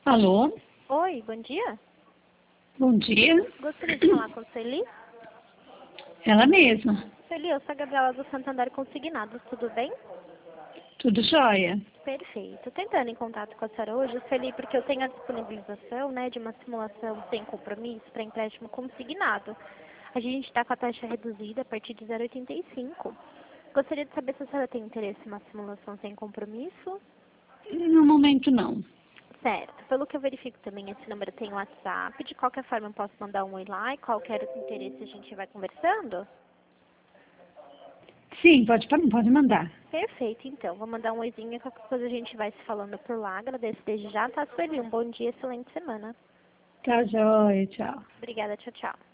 Alô? Oi, bom dia. Bom dia. Gostaria de falar com a Sueli. Ela mesma. Sueli, eu sou a Gabriela do Santander Consignados, tudo bem? Tudo jóia. Perfeito. Tentando em contato com a senhora hoje, Sueli, porque eu tenho a disponibilização, de uma simulação sem compromisso para empréstimo consignado. A gente está com a taxa reduzida a partir de 0,85. Gostaria de saber se a senhora tem interesse em uma simulação sem compromisso. No momento, não. Certo. Pelo que eu verifico também, esse número tem WhatsApp. De qualquer forma, eu posso mandar um oi lá e qualquer interesse a gente vai conversando? Sim, pode mandar. Perfeito, então. Vou mandar um oizinho e qualquer coisa a gente vai se falando por lá. Agradeço desde já, tá, Sueli? Um bom dia, excelente semana. Tá jóia, tchau. Obrigada, tchau, tchau.